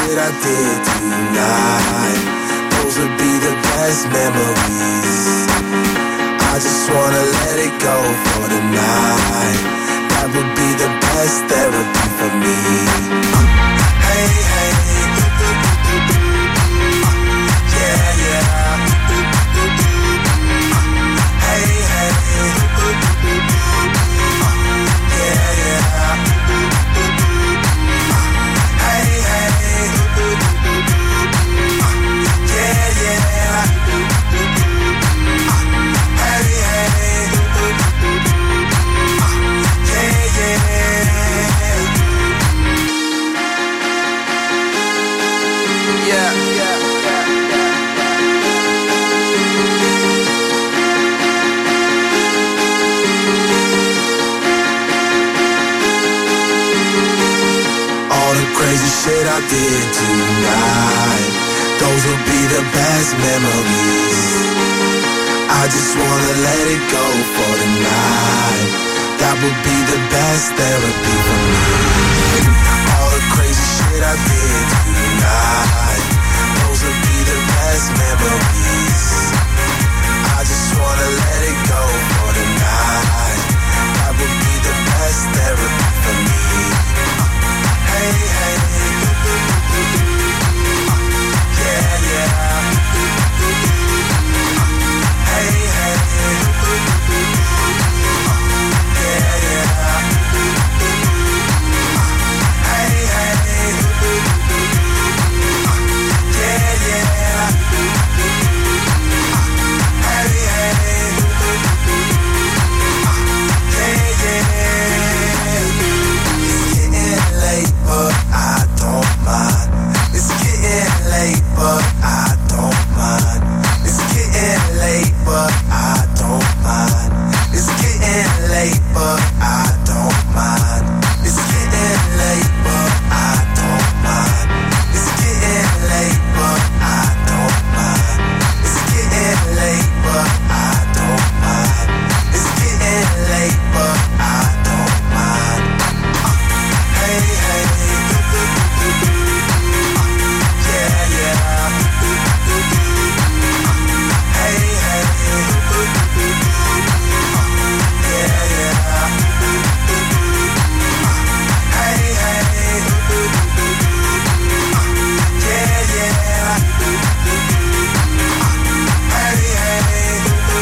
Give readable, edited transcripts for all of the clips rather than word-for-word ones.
shit I did tonight. Those would be the best memories. I just wanna let it go for the night. That would be the best therapy for me. Hey, hey. Yeah, yeah. Hey, hey. Yeah, yeah. Hey, hey. Yeah, yeah. Hey, hey. Yeah, yeah. Yeah, yeah. All the crazy shit I did tonight, those will be the best memories. I just wanna let it go for the night. That would be the best therapy for me. All the crazy shit I did tonight, those will be the best memories. I just wanna let it go for the night. That would be the best therapy for me. Hey, hey. Yeah, yeah. Hey, hey. Yeah, yeah. Hey, hey. Yeah, yeah. Hey, hey. Yeah, yeah. It's getting late, but I don't mind. It's getting late, but I don't mind. It's getting late, but I don't mind. It's getting late, but I don't mind. It's getting late, but I don't mind. It's getting late, but I don't mind. It's getting late, but I don't mind. It's getting late, but I don't mind. Hey, hey. Yeah, yeah. Hey, hey. Yeah, yeah. Hey, hey. Yeah, yeah. Hey, hey.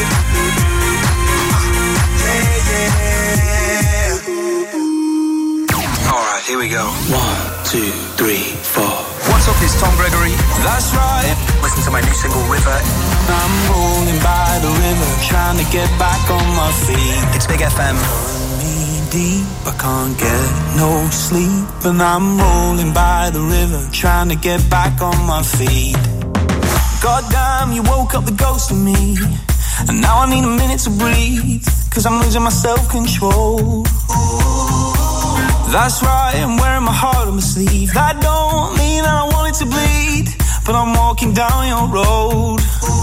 Yeah, yeah. All right, here we go. 1, 2, 3, 4. What's up, it's Tom Gregory. That's right. Listen to my new single, River. I'm rolling by the river, trying to get back on my feet. It's Big FM. Knee deep, I can't get no sleep. And I'm rolling by the river, trying to get back on my feet. Goddamn, you woke up the ghost of me. And now I need a minute to breathe, 'cause I'm losing my self-control. That's right, I'm wearing my heart on my sleeve. That don't mean that I want it to bleed, but I'm walking down your road.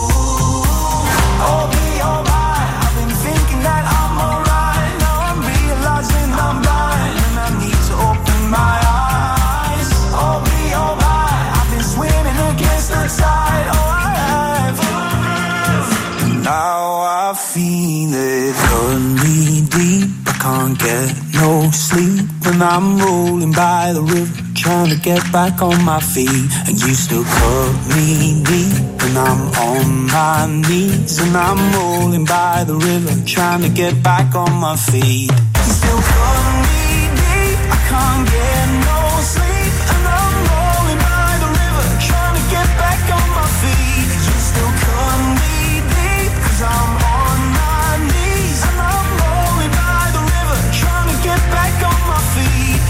Oh me, oh my, I've been thinking that I'm alright. Now I'm realizing I'm blind, and I need to open my eyes. Oh me, oh my, I've been swimming against the tide. Oh, I have. Now I feel it, cut me deep. I can't get no sleep when I'm rolling by the river, trying to get back on my feet. And you still cut me deep, and I'm on my knees. And I'm rolling by the river, trying to get back on my feet. You still cut me deep, I can't get no sleep. And I'm rolling by the river, trying to get back on my feet. You still cut me deep, 'cause I'm on my knees. And I'm rolling by the river, trying to get back on my feet.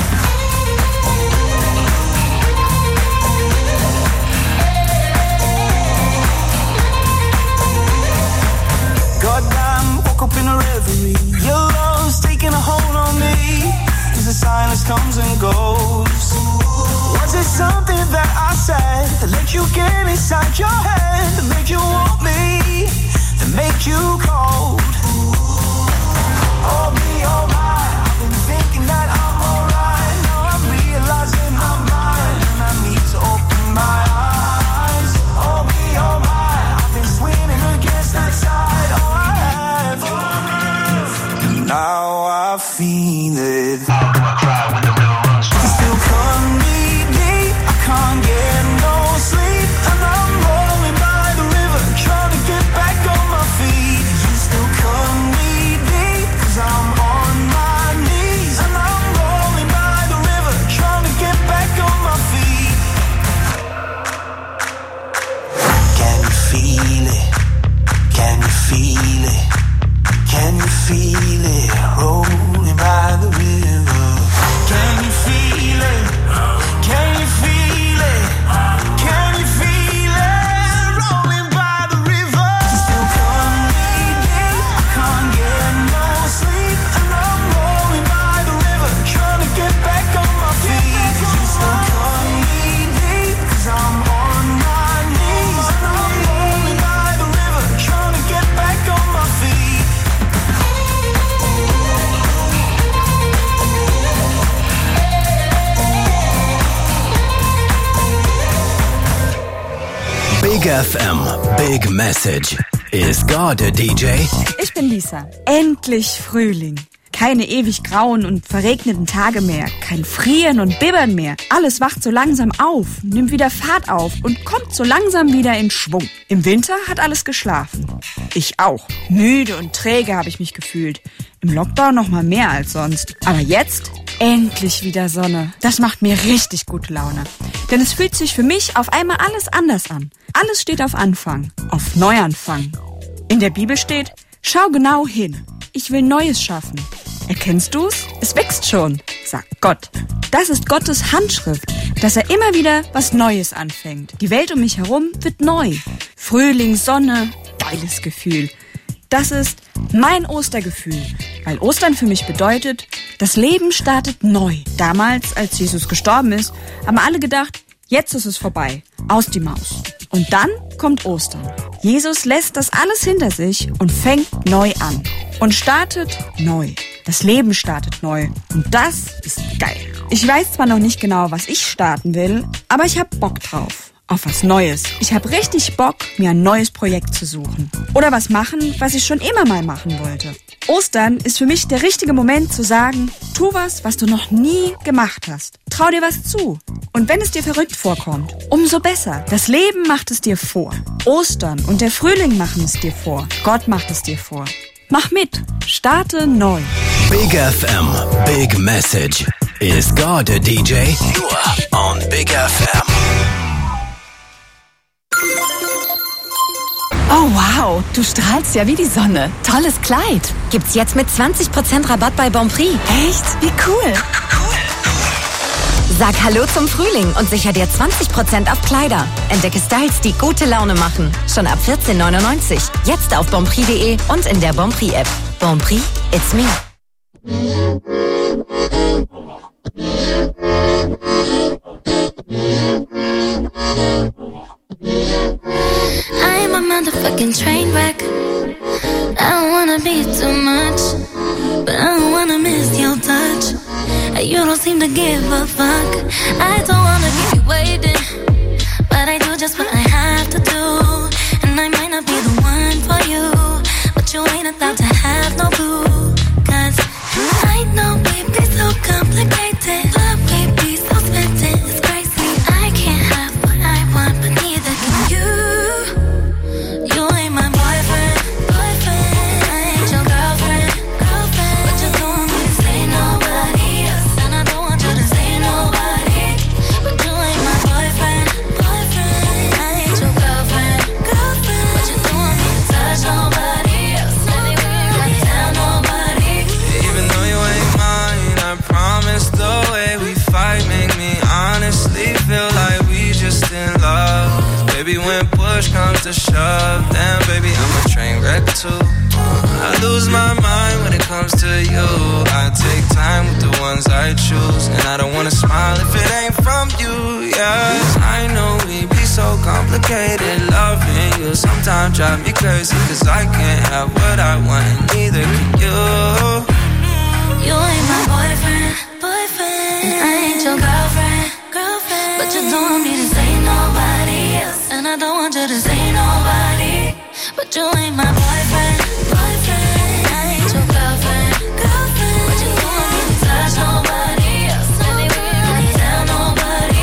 Goddamn, woke up in a reverie. Your love's taking a hold on me, as the silence comes and goes. Was it something that I said that let you get inside your head, that made you want me, that made you cold? Oh me, oh my, I've been thinking that I'm alright. Now I'm realizing I'm blind, and I need Big FM, Big Message. Is God a DJ? Ich bin Lisa. Endlich Frühling. Keine ewig grauen und verregneten Tage mehr. Kein Frieren und Bibbern mehr. Alles wacht so langsam auf, nimmt wieder Fahrt auf und kommt so langsam wieder in Schwung. Im Winter hat alles geschlafen. Ich auch. Müde und träge habe ich mich gefühlt. Im Lockdown noch mal mehr als sonst. Aber jetzt endlich wieder Sonne. Das macht mir richtig gute Laune. Denn es fühlt sich für mich auf einmal alles anders an. Alles steht auf Anfang, auf Neuanfang. In der Bibel steht, schau genau hin. Ich will Neues schaffen. Erkennst du's? Es wächst schon, sagt Gott. Das ist Gottes Handschrift, dass er immer wieder was Neues anfängt. Die Welt um mich herum wird neu. Frühling, Sonne, geiles Gefühl. Das ist mein Ostergefühl, weil Ostern für mich bedeutet, das Leben startet neu. Damals, als Jesus gestorben ist, haben alle gedacht, jetzt ist es vorbei, aus die Maus. Und dann kommt Ostern. Jesus lässt das alles hinter sich und fängt neu an. Und startet neu. Das Leben startet neu. Und das ist geil. Ich weiß zwar noch nicht genau, was ich starten will, aber ich hab Bock drauf. Auf was Neues. Ich hab richtig Bock, mir ein neues Projekt zu suchen. Oder was machen, was ich schon immer mal machen wollte. Ostern ist für mich der richtige Moment zu sagen, tu was du noch nie gemacht hast. Trau dir was zu. Und wenn es dir verrückt vorkommt, umso besser. Das Leben macht es dir vor. Ostern und der Frühling machen es dir vor. Gott macht es dir vor. Mach mit. Starte neu. Big FM, Big Message. Is God a DJ? Nur on Big FM. Oh wow, du strahlst ja wie die Sonne. Tolles Kleid. Gibt's jetzt mit 20% Rabatt bei Bonprix. Echt? Wie cool. Sag Hallo zum Frühling und sicher dir 20% auf Kleider. Entdecke Styles, die gute Laune machen. Schon ab 14,99. Jetzt auf bonprix.de und in der Bonprix-App. Bonprix, it's me. I'm a motherfucking train wreck. I don't wanna be too much, but I don't wanna miss your touch. You don't seem to give a fuck. I don't wanna keep you waiting, but I do just what I have to do. And I might not be the one for you, but you ain't about to have no clue. Cause I know we be so complicated, but we be so spent it, it's crazy. I can't have what I want, but neither can you. You ain't my boyfriend, I ain't your girlfriend, but you don't want me to say nobody else. And I don't want you to say nobody, but you ain't my boyfriend, I ain't your girlfriend, but you don't want me to touch nobody else. Anywhere I tell nobody. Even though you ain't mine, I promise the way we fight make me honestly feel like we just in love. 'Cause baby, when push comes to shove, then baby, I'm a train wreck too. I lose my mind when it comes to you. I take time with the ones I choose, and I don't wanna smile if it ain't from you, yeah. I know we be so complicated, loving you sometimes drive me crazy, 'cause I can't have what I want, and neither can you. You ain't my boyfriend, and I ain't your girlfriend, but you don't want me to say nobody else. And I don't want you to say nobody, but you ain't my boyfriend, I ain't your girlfriend, but you don't want me to touch nobody else. Anywhere I tell nobody.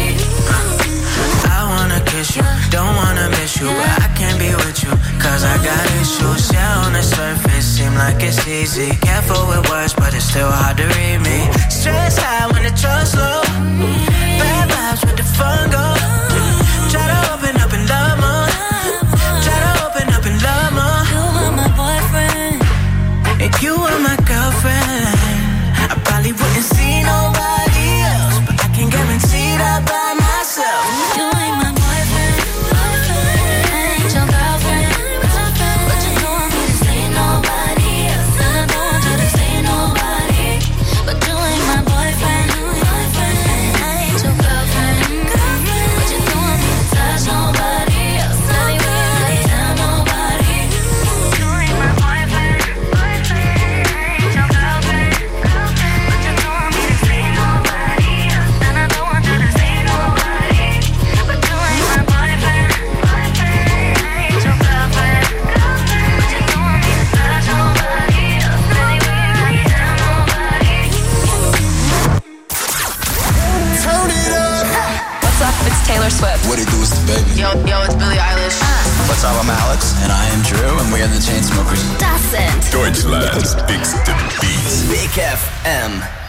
I wanna kiss you, don't wanna miss you, but I can't be with you, 'cause I got issues. Yeah, on the surface, seem like it's easy. Careful with words, but it's still hard to read me. Stress high when the trust low. Bad vibes with the fun go. Try to open up and love more. Try to open up and love more. You are my boyfriend, and you are my girlfriend. I probably wouldn't see nobody else, but I can guarantee that by myself. you ain't my boyfriend, I ain't your girlfriend, but you don't want me to say nobody else. And I don't want Taylor Swift. What it do is the baby. Yo, it's Billie Eilish. What's up, I'm Alex. And I am Drew, and we are the Chainsmokers. Das sind Deutschland's bigste Beats. Big FM.